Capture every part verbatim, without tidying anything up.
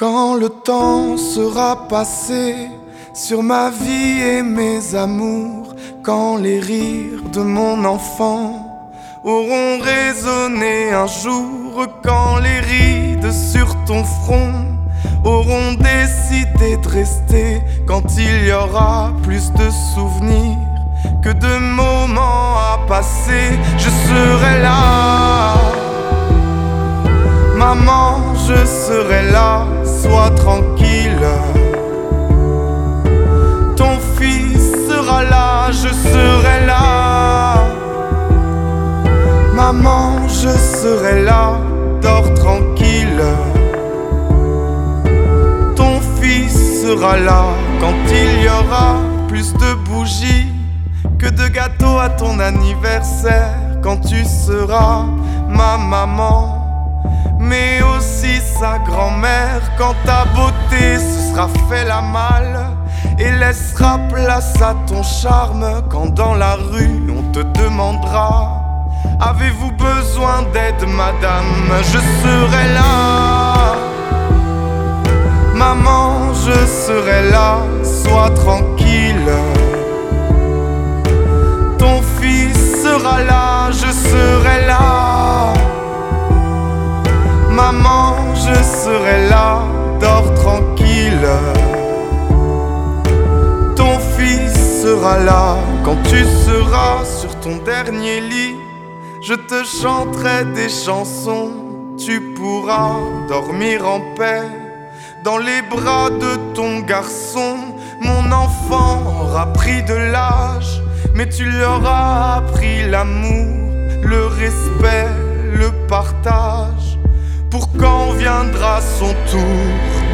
Quand le temps sera passé sur ma vie et mes amours, quand les rires de mon enfant auront résonné un jour, quand les rides sur ton front auront décidé de rester, quand il y aura plus de souvenirs que de moments à passer, je serai là. Maman, je serai là, sois tranquille. Ton fils sera là, je serai là. Maman, je serai là, dors tranquille. Ton fils sera là quand il y aura plus de bougies que de gâteaux à ton anniversaire, quand tu seras ma maman, mais aussi sa grand-mère, quand ta beauté se sera fait la malle et laissera place à ton charme, quand dans la rue on te demandera: avez-vous besoin d'aide, madame? Je serai là. Maman, je serai là, sois tranquille. Ton fils sera là, je serai là. Maman, je serai là, dors tranquille. Ton fils sera là quand tu seras sur ton dernier lit. Je te chanterai des chansons, tu pourras dormir en paix dans les bras de ton garçon. Mon enfant aura pris de l'âge, mais tu lui auras appris l'amour, le respect, le partage, pour quand viendra son tour.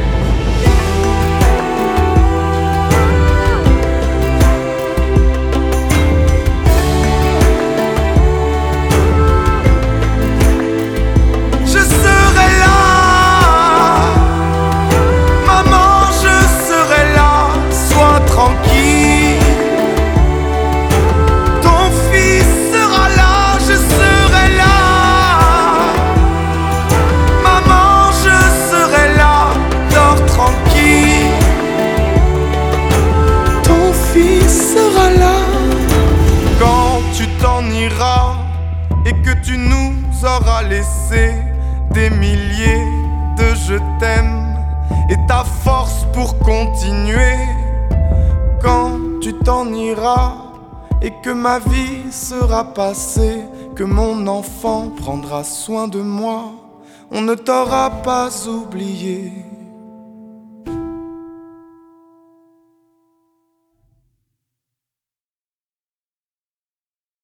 Et que tu nous auras laissé des milliers de je t'aime et ta force pour continuer. Quand tu t'en iras et que ma vie sera passée, que mon enfant prendra soin de moi, on ne t'aura pas oublié.